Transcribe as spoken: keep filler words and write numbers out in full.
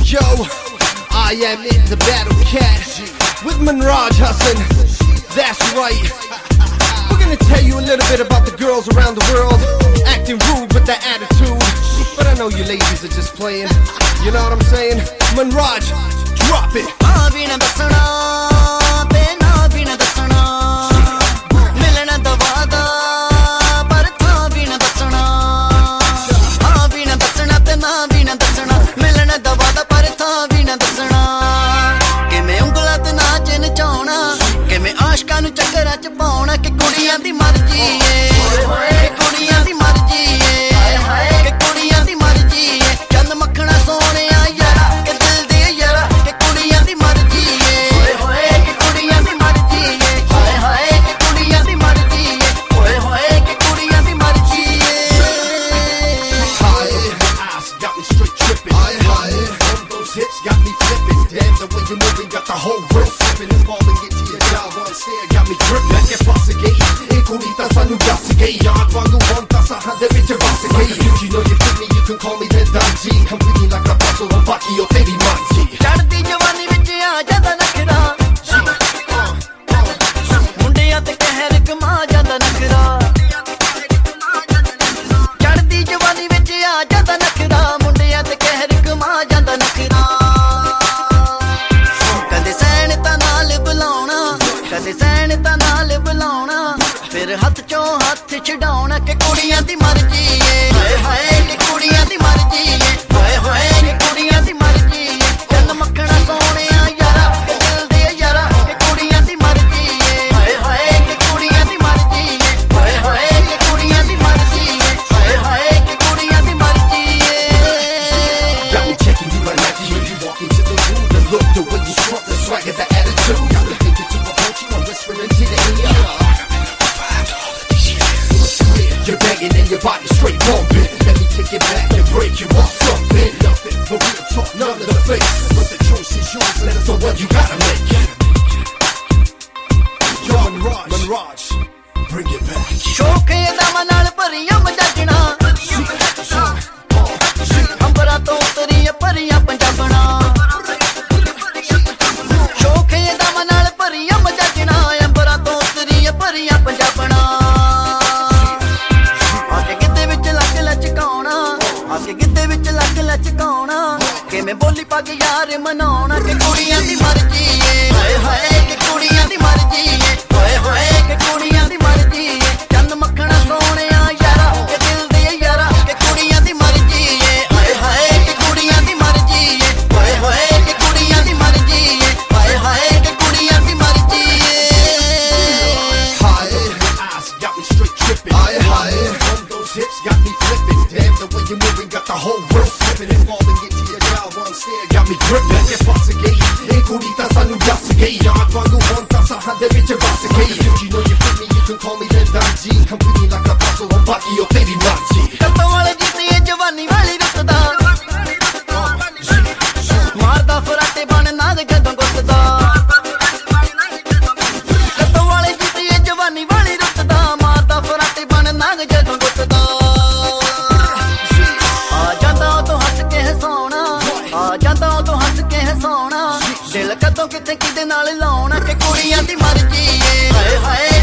Yo, I am in the battle cat with Manraj Hassan. That's right. We're gonna tell you a little bit about the girls around the world acting rude with that attitude. But I know you ladies are just playing. You know what I'm saying? Manraj, drop it. ਆਸ਼ਕਾਂ ਨੂੰ ਚੱਕਰਾਂ ਚ ਪਾਉਣਾ ਕਿ ਕੁੜੀਆਂ ਦੀ ਮਰਜ਼ੀ ਏ ਕਿ ਕੁੜੀਆਂ ਦੀ ਮਰਜ਼ੀ ਏ ਕਿ ਕੁੜੀਆਂ ਦੀ ਮਰਜ਼ੀ ਏ ਚੰਦ ਮੱਖਣਾ ਸੋਹਣਿਆ ਯਾਰਾ ਕਿ ਦਿਲ ਦੇ ਯਾਰਾ ਕਿ ਕੁੜੀਆਂ ਦੀ ਮਰਜ਼ੀ ਏ ਕਿ ਕੁੜੀਆਂ ਦੀ ਮਰਜ਼ੀ ਏ ਹਾਏ ਹਾਏ ਕਿ ਕੁੜੀਆਂ ਦੀ ਮਰਜ਼ੀ ਏ ਓਏ ਹੋਏ ਕਿ ਕੁੜੀਆਂ ਦੀ ਮਰਜ਼ੀ ਏ Got me straight tripping. On those hips got me flipping. Damn, the way you're moving got the whole world flipping and falling into your job on stare got me gripping. Like a passagate, e curita sanu gassigate. Yard quando monta sa hande ਵਿੱਚ ਵਾਸਗate. You know you fit me, you can call me the Danji. Completely like a puzzle on Baki o teri manji. ਚੜਦੀ ਜਵਾਨੀ ਵਿੱਚ ਆ ਜਾਂਦਾ ਨਖਰਾ ਮੁੰਡਿਆਂ ਤੇ ਕਹਿਰ ਕਮਾ ਜਾਂਦਾ ਨਖਰਾ ਚੜਦੀ ਜਵਾਨੀ ਵਿੱਚ ਆ ਜਾਂਦਾ ਨਖਰਾ ਮੁੰਡਿਆਂ ਤੇ ਕਹਿਰ ਕਮਾ ਜਾਂਦਾ ਨਖਰਾ ਕਦੇ ਸੈਣ ਤਾਂ ਨਾਲ ਬੁਲਾਉਣਾ ਕਦੇ ਸੈਣ ਤਾਂ ਨਾਲ ਬੁਲਾਉਣਾ ਫਿਰ ਹੱਥ ਚੋਂ ਹੱਥ ਛਡਾਉਣਾ ਕਿ ਕੁੜੀਆਂ ਦੀ ਮਰਜ਼ੀ ਏ ਹਾਏ ਹਾਏ ਕਿ ਕੁੜੀਆਂ ਦੀ ਮਰਜ਼ੀ ਏ ਹਾਏ ਹਾਏ ਕਿ ਕੁੜੀਆਂ ਦੀ ਮਰਜ਼ੀ ਏ ਚੰਨ ਮੱਖਣਾ ਸੋਹਣਿਆ ਯਾਰਾ ਕਿ ਦਿਲ ਦੇ ਯਾਰਾ ਕਿ ਕੁੜੀਆਂ ਦੀ ਮਰਜ਼ੀ ਏ ਹਾਏ ਹਾਏ ਕਿ ਕੁੜੀਆਂ ਦੀ ਮਰਜ਼ੀ ਏ ਹਾਏ ਹਾਏ ਕਿ ਕੁੜੀਆਂ ਦੀ ਮਰਜ਼ੀ ਏ ਹਾਏ ਹਾਏ ਕਿ ਕੁੜੀਆਂ ਦੀ ਮਰਜ਼ੀ ਏ Got me checking you like Nike when you walk into the room. The look, the way you strut, the swagger, the attitude. Got me thinking to approach you, I'm whispering to the ear. You're banging and your body straight bumping. Let me take it back and break you off something. Nothing but real talk, none of the fakes. But the choice is yours, and it's the one you gotta make. Yo, Manraj, Manraj, bring it back. ਸ਼ੌਕ ਇਹਦਾ ਨਾਲ ਭਰੀਆਂ ਮਜਾਜਣਾ ਅੰਬਰਾਂ ਤੋਂ ਉਤਰੀਆਂ ਭਰੀਆਂ ਪੰਜਾਬਣਾ ਸ਼ੌਕ ਇਹਦਾ ਨਾਲ ਭਰੀਆਂ ਮਜਾਜਣਾ ਅੰਬਰਾਂ ਤੋਂ ਉਤਰੀਆਂ ਭਰੀਆਂ ਪੰਜਾਬਣਾ ਆ ਕੇ ਗਿੱਧੇ ਵਿੱਚ ਲੱਕ ਲਚਕਾਉਣਾ ਆ ਕੇ ਗਿੱਧੇ ਵਿੱਚ ਲੱਕ ਲਚਕਾਉਣਾ ਕਿਵੇਂ ਬੋਲੀ ਪਾ ਕੇ ਯਾਰ ਮਨਾਉਣਾ ਕਿ ਕੁੜੀਆਂ ਦੀ ਮਰਜ਼ੀ ਏ ਹਾਏ ਹਾਏ ਕਿ ਕੁੜੀਆਂ ਦੀ ਮਰਜ਼ੀ ਏ ਹੋਏ ਹੋਏ ਕਿ ਕੁੜੀਆਂ ਦੀ ਮਰਜ਼ੀ ਏ ਚੰਨ ਮੱਖਣਾ ਸੋਹਣਿਆ ਯਾਰਾ ਕਿ ਦਿਲ ਦੇ ਯਾਰਾ ਕਿ ਕੁੜੀਆਂ ਦੀ ਮਰਜ਼ੀ ਏ ਹਾਏ ਹਾਏ ਕਿ ਕੁੜੀਆਂ ਦੀ ਮਰਜ਼ੀ ਏ ਹੋਏ ਹੋਏ ਕਿ ਕੁੜੀਆਂ ਦੀ ਮਰਜ਼ੀ ਏ ਹਾਏ ਹਾਏ ਕਿ ਕੁੜੀਆਂ ਦੀ ਮਰਜ਼ੀ ਏ Eyes got me straight tripping. On those hips got me flipping. Damn, the way you're moving got the whole world flipping and falling into your job on stare got me gripping. Like a passagate, e curita sanu gassigate. Yard quando monta sa hande ਵਿੱਚ ਵਾਸਗate. You know you fit me, you can call me the Danji. Completely like a puzzle on Baki o teri manji. ਕੱਤੋਂ ਵਾਲੇ ਜਿੱਤੇ ਜਵਾਨੀ ਵਾਲੀ ਰੁੱਤ ਦਾ ਮਾਰਦਾ ਫਰਾਟੇ ਬਣ ਨਾਗ ਜਦੋਂ ਗੁੱਤਦਾ ਕੱਤੋਂ ਵਾਲੇ ਜਿੱਤੇ ਜਵਾਨੀ ਵਾਲੀ ਰੁੱਤ ਦਾ ਮਾਰਦਾ ਫਰਾਟੇ ਬਣ ਨਾਗ ਜਦੋਂ ਗੁੱਤਦਾ ਆ ਜਾਂਦਾ ਉਦੋਂ ਹੱਸ ਕੇ ਹਸਾਉਣਾ ਆ ਜਾਂਦਾ ਉਦੋਂ ਹੱਸ ਕੇ ਹਸਾਉਣਾ ਦਿਲ ਕਦੋਂ ਕਿੱਥੇ ਕਿਹਦੇ ਨਾਲ ਲਾਉਣਾ ਕਿ ਕੁੜੀਆਂ ਦੀ ਮਰਜ਼ੀ ਏ ਹਾਏ ਹਾਏ